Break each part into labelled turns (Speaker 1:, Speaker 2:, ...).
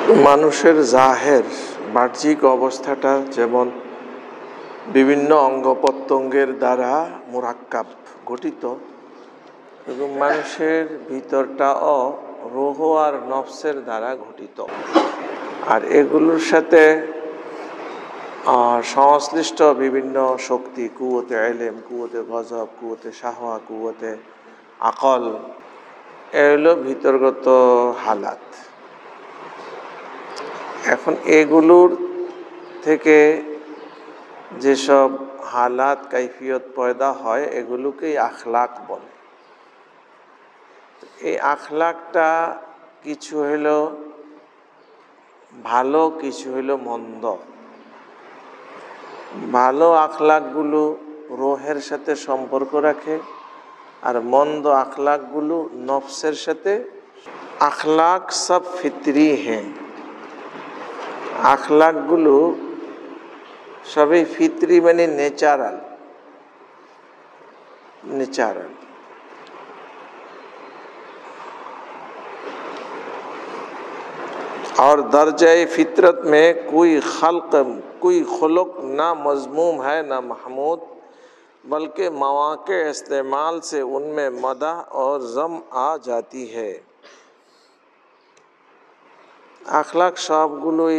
Speaker 1: মানুষের জাহের বাহ্যিক অবস্থাটা যেমন বিভিন্ন অঙ্গ প্রত্যঙ্গের দ্বারা মুরাক্কাব গঠিত, এবং মানুষের ভিতরটাও রূহ আর নফসের দ্বারা গঠিত। আর এগুলোর সাথে সংশ্লিষ্ট বিভিন্ন শক্তি, কুওতে ইলম, কুওতে গজব, কুওতে শাহওয়া, কুওতে আকল, এগুলো ভিতরগত হালাত। এখন এগুলোর থেকে যেসব হালাত কাইফিয়ত পয়দা হয় এগুলোকেই আখলাক বলে। এই আখলাকটা কিছু হলো ভালো, কিছু হলো মন্দ। ভালো আখলাকগুলো রূহের সাথে সম্পর্ক রাখে, আর মন্দ আখলাকগুলো নফসের সাথে। আখলাক সব ফিতরি হ্যাঁ, আখলাকগুলো সবই ফিতরি মানে নেচারাল। और दर्जाए फितरत में कोई खुलक ना मज़मूम है ना महमूद, बल्कि मौक़े इस्तेमाल से उनमें मदह और ज़म आ जाती है। আখলাক সবগুলোই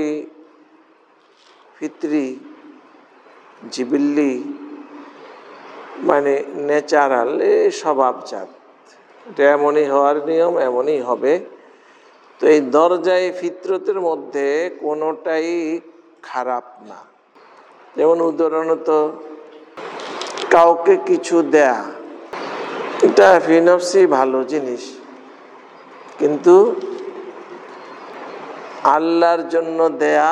Speaker 1: ফিতরি, জিবিল্লি মানে ন্যাচারাল, স্বভাবজাত। এটা এমনই হওয়ার নিয়ম, এমনই হবে। তো এই দরজায় ফিতরতের মধ্যে কোনোটাই খারাপ না। যেমন উদাহরণত কাউকে কিছু দেয়া, এটা ফিনফসি ভালো জিনিস, কিন্তু আল্লাহর জন্য দেয়া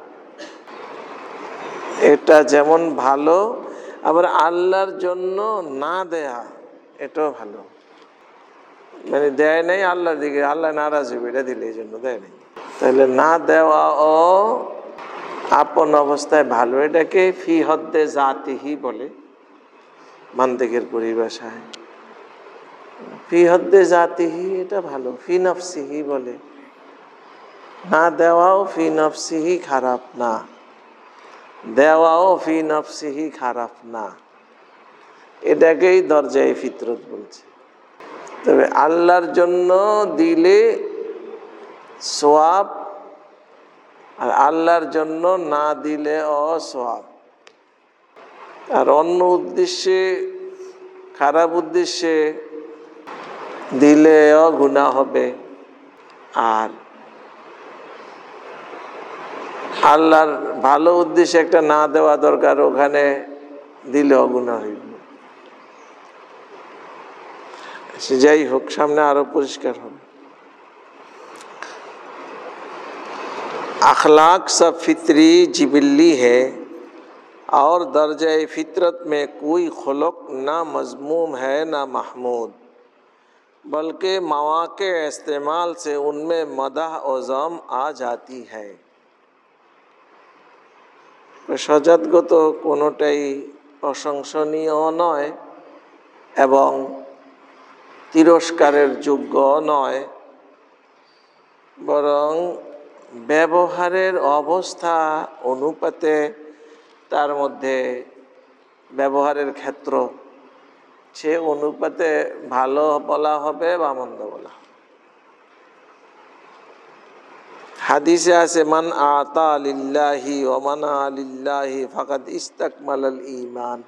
Speaker 1: এটা যেমন ভালো, আবার আল্লাহর জন্য না দেয়া এটাও ভালো। মানে দেয় নাই আল্লাহর দিকে, আল্লাহ নারাজ হবে এটা দিলে, এই জন্য দেয় নাই। তাহলে না দেওয়া ও আপন অবস্থায় ভালো। এটাকে ফি হদ্দে জাতিহি বলে মান্তিকের পরিভাষায়। ফি হদ্দে জাতিহি এটা ভালো, ফি নফসিহি বলে। না দেওয়াও ফি নফসিহি খারাপ না, দেওয়াও ফি নফসিহি খারাপ না। এটাকেই দরজায়ে ফিতরত বলছে। তবে আল্লাহর জন্য দিলে সওয়াব, আর আল্লাহর জন্য না দিলে অসওয়াব। আর অন্য উদ্দেশ্যে, খারাপ উদ্দেশ্যে দিলেও গুনাহ হবে, আর আল্লাহর ভালো উদ্দেশ্যে একটা না দেওয়া দরকার, ওখানে দিলেও গুনাহ হইব। যাই হোক, সামনে আরো পরিষ্কার হবে। अखलाक सब फितरी जिबिल्ली है और दर्जाए फितरत में कोई खुलक ना मज़मूम है ना महमूद, बल्कि मौक़े इस्तेमाल से उनमें मदह और ज़म आ जाती है। সজাতগত কোনোটাই প্রশংসনীয় নয় এবং তিরস্কারের যোগ্য নয়, বরং ব্যবহারের অবস্থা অনুপাতে তার মধ্যে ব্যবহারের ক্ষেত্র, সে অনুপাতে ভালো বলা হবে বা মন্দ বলা হবে। হাদিসে আছে মান আতা লিল্লাহি ওয়া মানা লিল্লাহি ফাকাদ ইস্তাকমালাল ঈমান,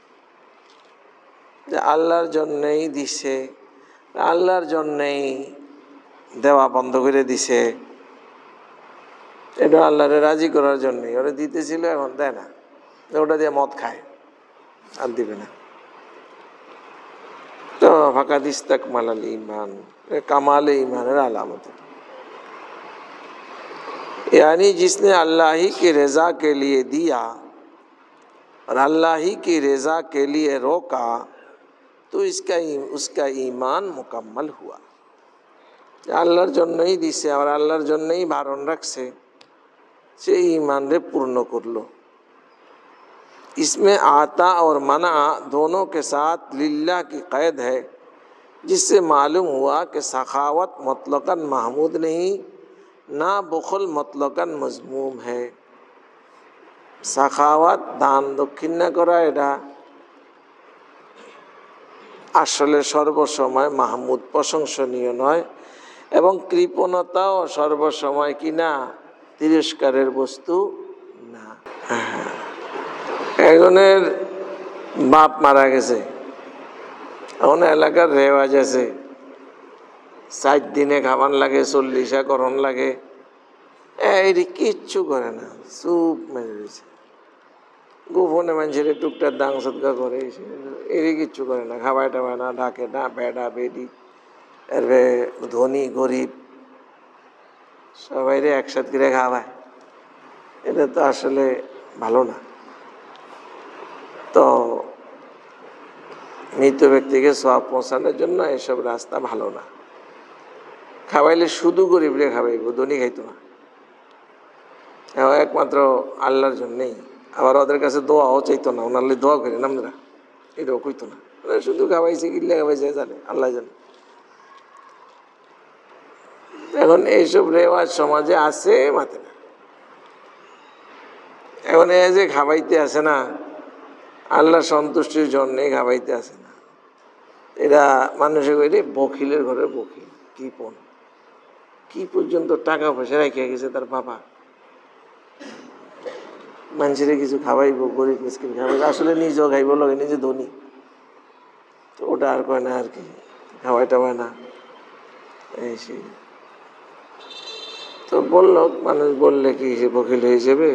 Speaker 1: যে আল্লাহর জন্যই দিছে, আল্লাহর জন্যই দেওয়া বন্ধ করে দিছে, এটা আল্লাহরে রাজি করার জন্যই। ওরা দিতেছিল, এখন দেয় না, ওটা দিয়ে মদ খায়, আর দিবে না। তো ফাকাদ ইস্তাকমালাল ঈমান, কামালে ঈমানের আলামত। यानी जिसने अल्लाह ही की रज़ा के लिए दिया और अल्लाह ही की रज़ा के लिए रोका, तो उसका ईमान मुकम्मल हुआ। আল্লাহর জন্যই দিছে আর আল্লাহর জন্যই বারণ রাখছে, সে ईमान पूर्ण करलो। इसमें आता और मना दोनों के साथ लिल्लाह की क़ैद है, जिससे मालूम हुआ कि सखावत मुतलक़न महमूद नहीं না বখল মতলকান মজমুম है। সাখাওয়াত দান দক্ষিণ না করা এটা আসলে সর্বসময় মাহমুদ প্রশংসনীয় নয়, এবং কৃপণতাও সর্বসময় কিনা তিরস্কারের বস্তু না। একজনের বাপ মারা গেছে, এখন এলাকার রেওয়াজ আছে 7 দিনে খাবার লাগে, 40 করণ লাগে, এটি কিচ্ছু করে না, চুপ মেরে রয়েছে। গোপনে মানুষের টুকটার দান সদকা করে, এরই কিচ্ছু করে না, খাবাই টাবায় না, ডাকে না, বেড়া বেডি, এরপরে ধনী গরিব সবাইরে একসাথে করে খাওয়ায়। এটা তো আসলে ভালো না। তো মৃত ব্যক্তিকে সওয়াব পৌঁছানোর জন্য এসব রাস্তা ভালো না। খাওয়াইলে শুধু গরিবরে খাওয়াইব, ধনী খাইতো না, একমাত্র আল্লাহর জন্যেই। আবার ওদের কাছে দোয়াও চাইতো না, ওনারলে দোয়া করেন আমরা, এটাও কইতো না, শুধু খাওয়াইছে, কিল্লে খাওয়াইছে জানে আল্লাহ জানে। এখন এইসব রেওয়াজ সমাজে আছে মাতে না। এখন এই যে খাওয়াইতে আসে না, আল্লাহ সন্তুষ্টির জন্যেই খাওয়াইতে আসে না, এরা মানুষের কইলে বকিলের ঘরে বকিল, কৃপণ। কি পর্যন্ত টাকা পয়সা রেখে গেছে তার বাবা, মানুষের কিছু খাওয়াইব, গরিব মিসকিন খাওয়াইব, আসলে নিজেও খাইব, লগে নিজে ধনী, তো ওটা আর কয় না আর কি, খাওয়াই টাওয়াই না এই সেই। তো বলল, মানুষ বললে কি সে বকিল হয়ে যাবে,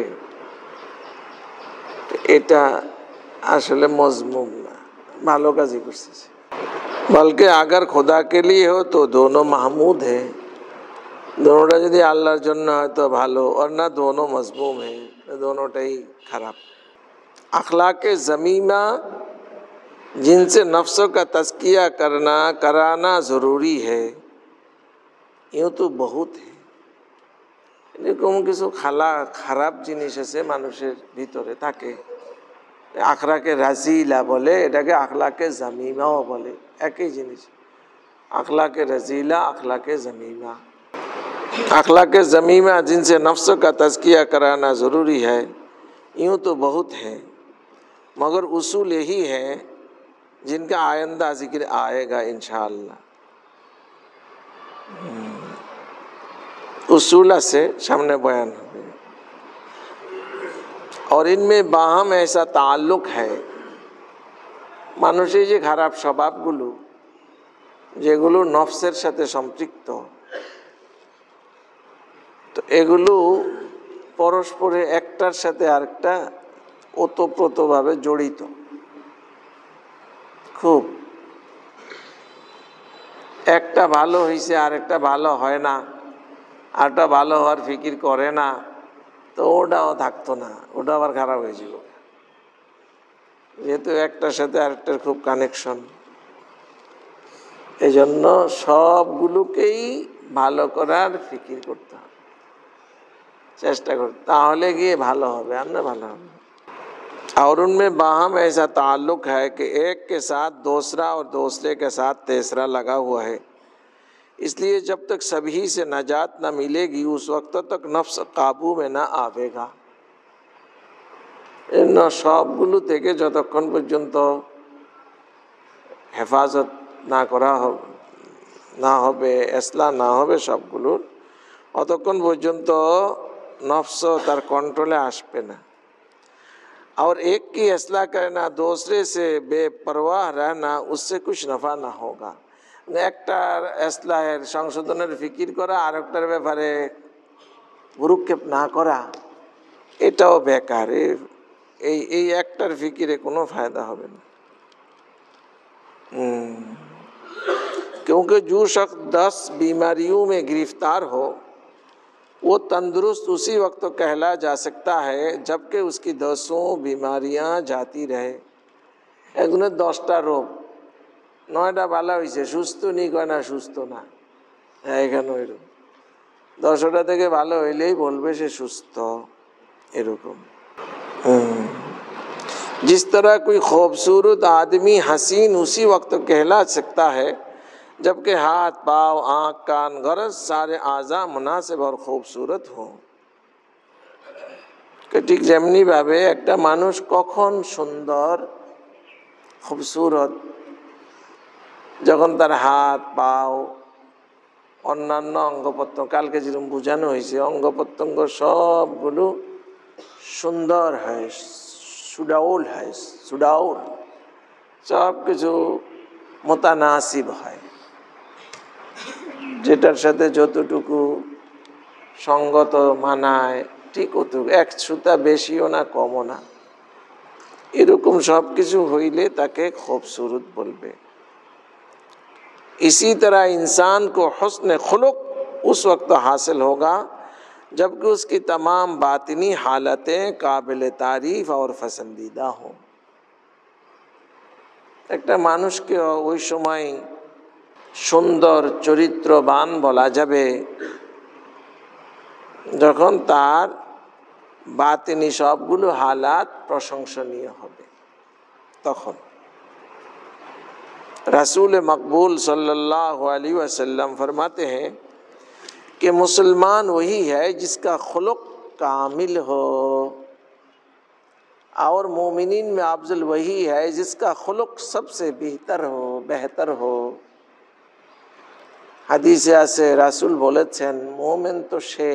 Speaker 1: এটা আসলে মজমুম না, ভালো কাজই করতেছে। বলকে আগার খোদা কে লিয়ে हो तो दोनों महमूद है। दोनोटा যদি আল্লাহর জন্য হয় তো ভালো, और ना दोनों मजमूम है, दोनोटाই খারাপ। अखलाक ज़मीमा जिनसे नफ्सों का तज़किया कराना ज़रूरी है, यूँ तो बहुत है। এরকম কিছু খারাপ জিনিস আছে মানুষের ভিতরে থাকে, আখলাকে রাজিলা বলে, এটাকে আখলাকে জামিমাও বলে, একই জিনিস। আখলাকে রাজিলা, আখলাকে জামিমা। अखलाक ज़मीमा जिनसे नफ्स का तज़किया कराना ज़रूरी है, यूँ तो बहुत है, मगर उसूल यही है जिनका आइंदा जिक्र आएगा इंशाअल्लाह। उसूल से सामने बयान হবে, और इनमें बाहम ऐसा ताल्लुक है। মানুষের যে খারাপ স্বভাবগুলো, যেগুলো নফসের সাথে সম্পৃক্ত, তো এগুলো পরস্পরে একটার সাথে আরেকটা ওতপ্রোতভাবে জড়িত। খুব একটা ভালো হয়েছে আর একটা ভালো হয় না, আরটা ভালো হওয়ার ফিকির করে না, তো ওটাও থাকতো না, ওটা আবার খারাপ হয়ে যাব, যেহেতু একটার সাথে আরেকটার খুব কানেকশন। এই জন্য সবগুলোকেই ভালো করার ফিকির করতে হবে, চেষ্টা করতে, তাহলে গিয়ে ভালো হবে, আর না ভালো হবে। और उनमें बाहम ऐसा ताल्लुक है कि एक के साथ दूसरा और दूसरे के साथ तीसरा लगा हुआ है, इसलिए जब तक सभी से नजात न मिलेगी उस वक्त तक नफ्स काबू में न आवेगा। इन সবগুলো থেকে যতক্ষণ পর্যন্ত হেফাজত না করা হবে, ইসলাহ না হবে সবগুলোর, অতক্ষণ পর্যন্ত নফস তার কন্ট্রোলে আসবে না। और एक की असलाह करना, दूसरे से बेपरवाह रहना, उससे कुछ नफ़ा ना होगा। একটার ইসলাহের সংশোধনের ফিকির করা আর একটার ব্যাপারে ভ্রুক্ষেপ না করা, এটাও বেকার। এই একটার ফিকিরে কোনো ফায়দা হবে না। क्योंकि जो शख्स 10 बीमारियों में गिरफ्तार हो, वो तंदुरुस्त उसी वक्त कहला जा सकता है जबकि उसकी 10 बीमारियां जाती रहे। একজনের 10টা রোগ, 9টা ভালো হয়েছে, সুস্থ নেই কয় না, সুস্থ না, এখানে এরকম 10টা থেকে ভালো হইলেই বলবে সে সুস্থ, এরকম। जिस तरह कोई खूबसूरत आदमी हसीन उसी वक्त कहला सकता है जबकि हाथ पाँव आँख कान गरज सारे आज़ा मुनासिब और खूबसूरत हों। ঠিক যেমনি ভাবে একটা মানুষ কখন সুন্দর খুবসুরত, যখন তার হাত পাও অন্যান্য অঙ্গ প্রত্যঙ্গ, কালকে যেরকম বোঝানো হয়েছে, অঙ্গ প্রত্যঙ্গ সবগুলো সুন্দর হয়, সুডাউল হয়, সুডাউল, সব কিছু মোতানাসিব হয়, যেটার সাথে যতটুকু সঙ্গত মানায় ঠিক অতটুকু, এক সুতা বেশিও না কমও না, এরকম সব কিছু হইলে তাকে खूबसूरत बोलबे। इसी तरह इंसान को हुस्न खुलुक उस वक्त हासिल होगा जबकि उसकी तमाम बातिनी हालतें काबिल तारीफ और पसंदीदा हों। একটা মানুষকে ওই সময় সুন্দর চরিত্রবান বলা যাবে যখন তার বাতিনি সবগুলো হালাত প্রশংসনীয় হবে। তখন रसूल मकबूल सल्लल्लाहु अलैहि वसल्लम फरमाते हैं कि मुसलमान वही है जिसका खुलुक कामिल हो, और मोमिनीन में अफजल वही है जिसका खुलुक सबसे बेहतर हो। হাদিসে আছে রাসূল বলেছেন, মোমেন তো সে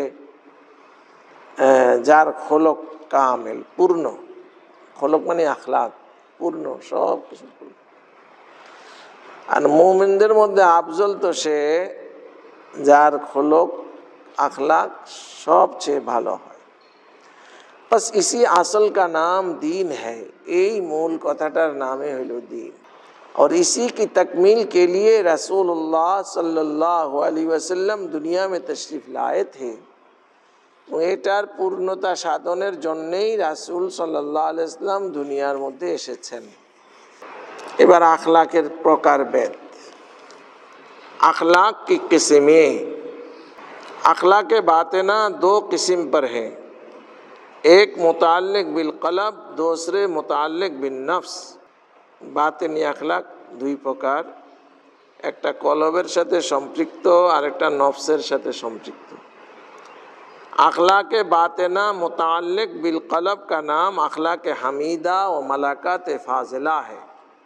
Speaker 1: যার খোলক কামিল, পূর্ণ। খোলক মানে আখলাক, পূর্ণ, সব কিছু পূর্ণ। আর মুমিনদের মধ্যে আফজল তো সে যার খোলক আখলাক সবচেয়ে ভালো হয়। बस इसी असल का नाम दीन है, এই মূল কথাটার নামে হলো দিন। और इसी की तकमील के लिए रसूलुल्लाह सल्लल्लाहु अलैहि वसल्लम दुनिया में तशरीफ लाए थे। এটার পূর্ণতা সাধনের জন্যই রাসূল সাল্লাল্লাহু আলাইহি ওয়াসাল্লাম দুনিয়ার মধ্যে এসেছেন। এবার আখলাকের প্রকারভেদ। अखलाक की किस्में, अखलाक बातिना दो किस्म पर है, एक मुताल्लिक बिल क़ल्ब, दूसरे मुताल्लिक बिन नफ्स। बातिनी अखलाक দুই প্রকার, একটা কলবের সাথে সম্পৃক্ত আর একটা নফসের সাথে সম্পৃক্ত। अखलाक बातिना मुताल्लिक बिल क़ल्ब का नाम अखलाक हमीदा व मलाकात फाजिला है।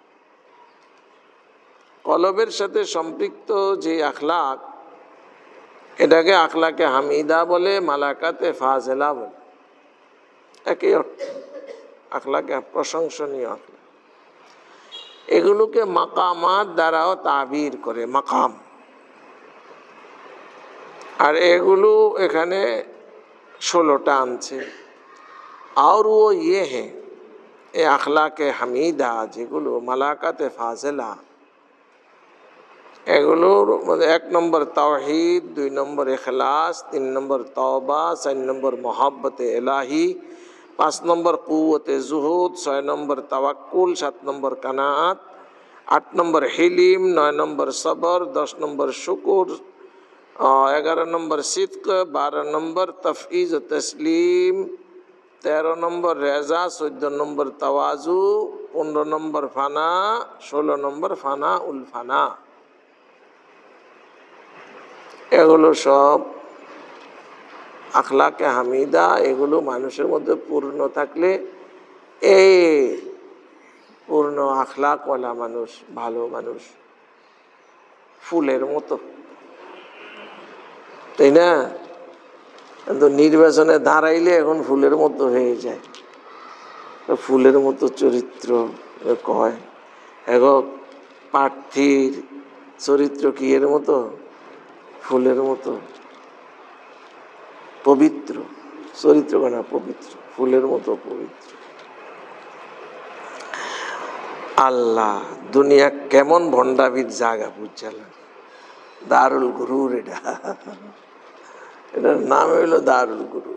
Speaker 1: কলবের সাথে সম্পৃক্ত যে আখলাক, এটাকে আখলাকে হামিদা বলে, মালাকাতে ফাজেলা বলে, একই অর্থ, আখলাকে প্রশংসনীয় আখলাক। এগুলোকে মাকামাত দ্বারাও তাবির করে, মাকাম। আর এগুলো এখানে 16টা আনছে। আর ও ইয়ে হ্যাঁ, এ আখলাকে হামিদা যেগুলো মালাকাতে ফাজেলা, এগুলোর মধ্যে 1 নম্বর তাওহীদ, 2 নম্বর ইখলাস, 3 নম্বর তওবা, 4 নম্বর মোহাব্বতে ইলাহি, 5 নম্বর কুওয়াতে জুহুদ, 6 নম্বর তাওয়াক্কুল, 7 নম্বর কানাআত, 8 নম্বর হিলিম, 9 নম্বর সবর, 10 নম্বর শুকুর, 11 নম্বর সিদক, 12 নম্বর তফঈজ ও তসলিম, 13 নম্বর রেজা, 14 নম্বর তাওয়াজু, 15 নম্বর ফানা, 16 নম্বর ফানা উল ফানা। এগুলো সব আখলাকে হামিদা। এগুলো মানুষের মধ্যে পূর্ণ থাকলে এই পূর্ণ আখলাকওয়ালা মানুষ, ভালো মানুষ, ফুলের মতো, তাই না? কিন্তু নির্বাচনে দাঁড়াইলে এখন ফুলের মতো হয়ে যায়, ফুলের মতো চরিত্র কয়। এখন প্রার্থীর চরিত্র কি এর মতো? ফুলের মতো পবিত্র চরিত্র, না পবিত্র, ফুলের মতো পবিত্র। আল্লাহ, দুনিয়া কেমন ভণ্ডামির জায়গা বুঝছিলাম, দারুল গুরুর। এটার নাম হইল দারুল গুরুর।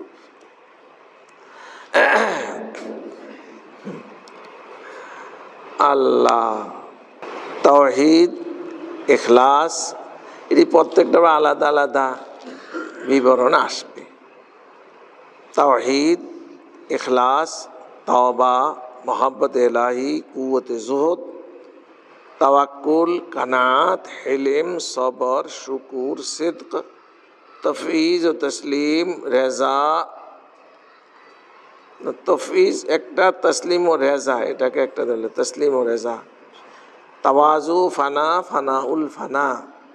Speaker 1: আল্লাহ, তাওহীদ, ইখলাস, এটি প্রত্যেকটা আলাদা আলাদা বিবরণ আসবে। তাওহীদ, ইখলাস, তওবা, মোহাব্বত ইলাহি, কুওয়াতে জুহুদ, তাওয়াক্কুল, কানাত, হিলম, সবর, শুকুর, সিদক, তফইজ ও তসলিম, রেজা। তফইজ একটা, তসলিম ও রেজা এটাকে একটা ধরলে, তসলিম ও রেজা। তাওয়াজু, ফানা, ফানাউল ফানা।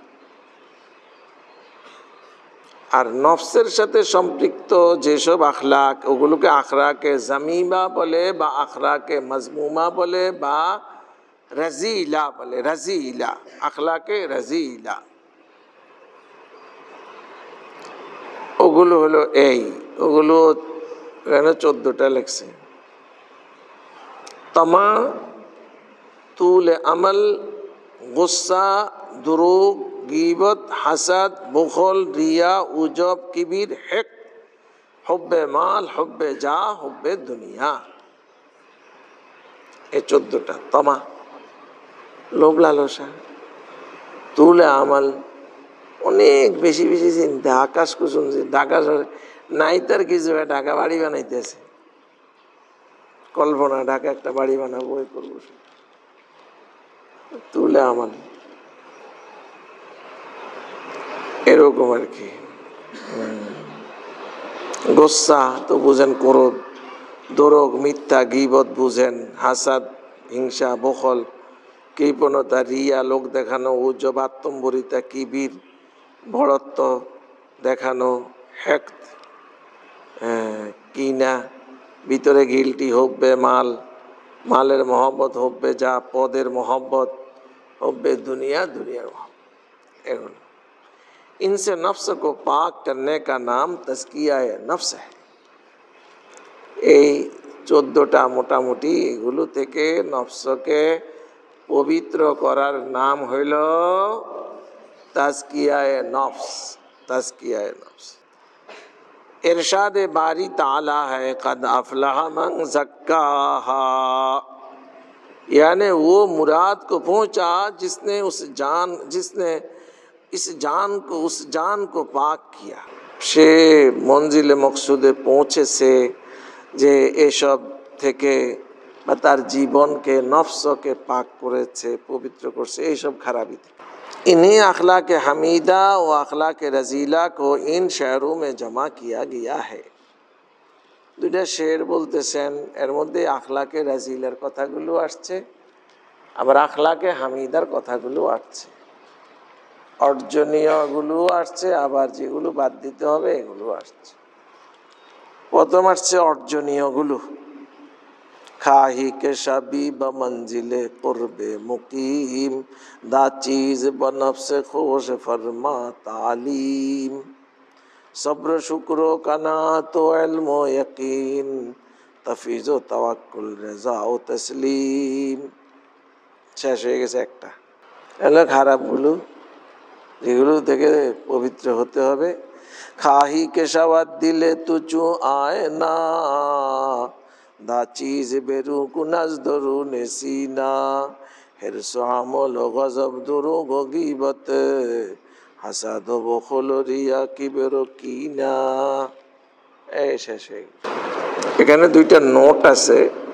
Speaker 1: আর নফসের সাথে সম্পৃক্ত যেসব আখলাক, ওগুলোকে আখলাকে জামিমা বলে বা আখলাকে মজমুমা বলে বা রাজিলা বলে। রাজিলা, আখলাকে রাজিলা, ওগুলো হলো ওগুলো এখানে 14টা লেখছে। তমা, তুল আমল, গুস্সা, দুরুগ, গীবত, হাসাদ, বুখল, রিয়া, উজব, কিবির, হেক, হুব্বে মাল, হুব্বে যা, হুব্বে দুনিয়া। এই 14টা তমা, লোভ লালসা। তুলে আমল, অনেক বেশি বেশি চিন্তা, আকাশ কুসুম, ঢাকা নাই তার কিছু, ঢাকা বাড়ি বানাইতেছে, কল্পনা ঢাকা একটা বাড়ি বানাবো, ওই করবো। তুলে আমল এরকম আর কি। গোসা তো বুঝেন ক্রোধ, দোরগ মিথ্যা, গীবত বুঝেন, হাসাদ হিংসা, বখল কৃপণতা, রিয়া লোক দেখানো, উজ্জব আত্মম্বরিতা, কিবির বড়ত্ব দেখানো, হেক কিনা, ভিতরে গিলটি, হব্বে মাল, মালের মহব্বত, হব্বে যা পদের মহব্বত, हब्बे दुनिया, दुनिया एगुलो। इनसे नफ्स को पाक करने का नाम तज़किया नफ्स है। এই 14টা মোটামুটি এগুলো থেকে নফসকে পবিত্র করার নাম হইল তাজকিয়ায়ে নফস। তাজকিয়ায়ে নফস इरशाद बारी ताला है कद अफलहा मन ज़क्काहा, यानी वो मुराद को पहुँचा जिसने इस जान को पाक किया। সে মঞ্জিলে মকসুদে পৌঁছেছে যে এসব থেকে বা তার জীবনকে নফসকে পাক করেছে, পবিত্র করছে এইসব খারাপি থেকে। इन्हीं अखलाक हमीदा व अखलाक रजीला को इन शेरों में जमा किया गया है। দুইটা শের বলতেছেন, এর মধ্যে আখলাকে রাজিলার কথাগুলো আসছে, আবার আখলাকে হামিদার কথাগুলো আসছে, অর্জনীয়গুলো আসছে, আবার যেগুলো বাদ দিতে হবে এগুলো আসছে। প্রথম আসছে অর্জনীয়গুলো। खाही के शबी ब मंजिले कुर्बे मुकीम, दा चीज ब नफ्स खोश फरमा तालीम, सब्र शुक्र कनात व इल्म व यकीन, तफीज व तवक्कुल रजा व तस्लीम। শেষ হয়ে গেছে একটা। এগুলো খারাপগুলো, যেগুলো থেকে পবিত্র হতে হবে। খাহি কে শাওয়াত দিলে তুচু আয় না, दा चीज बेरुक नज़दरु नसीना, हिर्स अमल गज़ब दुरूग गीबत, हसद बखल रिया किबर कीना। এই শেষ হয়ে গেছে। এখানে দুইটা নোট আছে,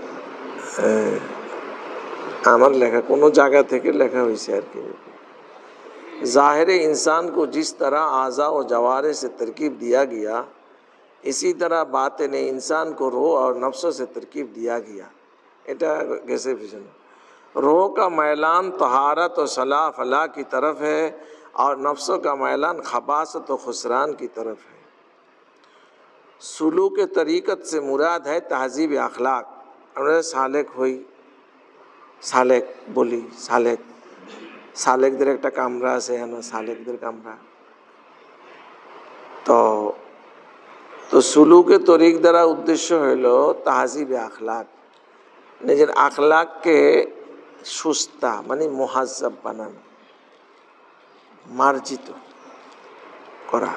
Speaker 1: আমার লেখা কোনো জায়গা থেকে লেখা হয়েছে আর কি। ज़ाहिर इंसान को जिस तरह आज़ा व जवारे से तरकीब दिया गया, इसी तरह बातें ने इंसान को रूह और नफ्सों से तरकीब दिया गया। এটা कैसे विजन, रूह का मैलान तहारत और सलाह फलाह की तरफ है और नफ्सों का मैलान खबासत और खुसरान की तरफ है। सुलूक तरीक़त से मुराद है तहज़ीब अखलाक। আমরা সালেক হই, সালেক বলি, সালেকদের একটা কামরা আছে, সালেকদের কামরা। তো সুলুকে তরিক দ্বারা উদ্দেশ্য হইল তাহজিবে আখলাক, নিজের আখলাককে সুস্তা মানে মুহাজ্জাব বানানো, মার্জিত করা।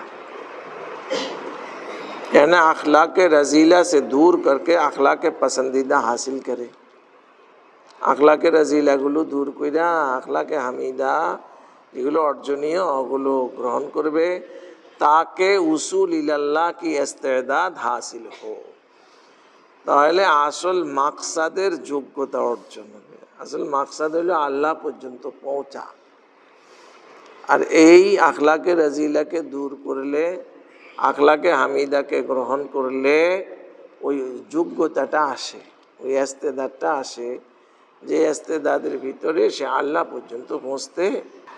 Speaker 1: यानी अखलाक रजीला से दूर करके अखलाक पसंदीदा हासिल करे। अखलाक रजीलाগুলো দূর কইরা अखलाक হামিদা যেগুলো অর্জনীয় ওগুলো গ্রহণ করবে, তাকে উসুল ইলাল্লাহ কি ইস্তেদাদ হাসিল হো, তাহলে আসল মাকসাদের যোগ্যতা অর্জন হবে। আসল মাকসাদ হইল আল্লাহ পর্যন্ত পৌঁছা। আর এই আখলাকে রাজিলাকে দূর করলে, আখলাকে হামিদাকে গ্রহণ করলে ওই যোগ্যতাটা আসে, ওই ইস্তেদাদটা আসে, যে ইস্তেদাদের ভিতরে সে আল্লাহ পর্যন্ত পৌঁছতে